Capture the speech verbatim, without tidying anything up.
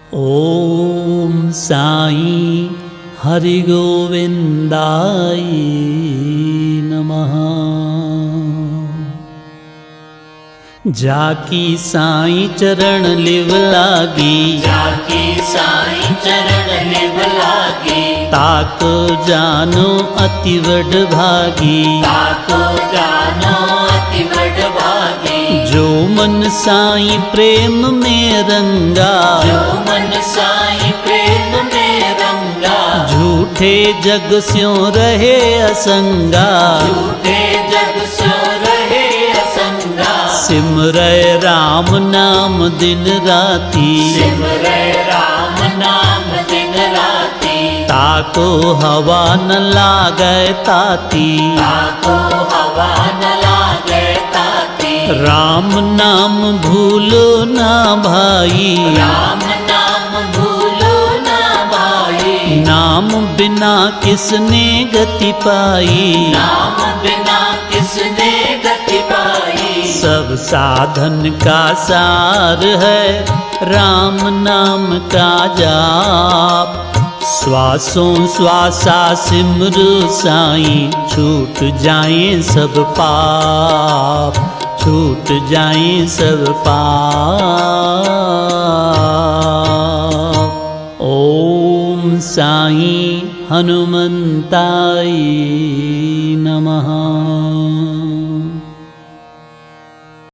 ओम साई हरि गोविंदाय नमः। जाकी साई चरण लिव लागी, जाकी साई चरण लिव लागी, ताको जानो अति वड भागी, ताको जानो अति वड भागी। जो मन साई प्रेम में रंगा, जो मन साई प्रेम में रंगा, झूठे जग स्यों रहे असंगा, झूठे जग स्यों रहे असंगा। सिमरय राम नाम दिन राती, सिमरय राम नाम दिन राती, ताको हवा न लागे ताती, ताको हवा न लागे ताती। राम नाम भूलो ना भाई, राम नाम भूलो ना भाई, नाम बिना किसने गति पाई, नाम बिना किसने गति पाई। सब साधन का सार है राम नाम का जाप। श्वासों श्वासा सिमरु साईं, छूट जाएं सब पाप, छूट जाएं सब पाप। ओम साईं हनुमंताय नमः।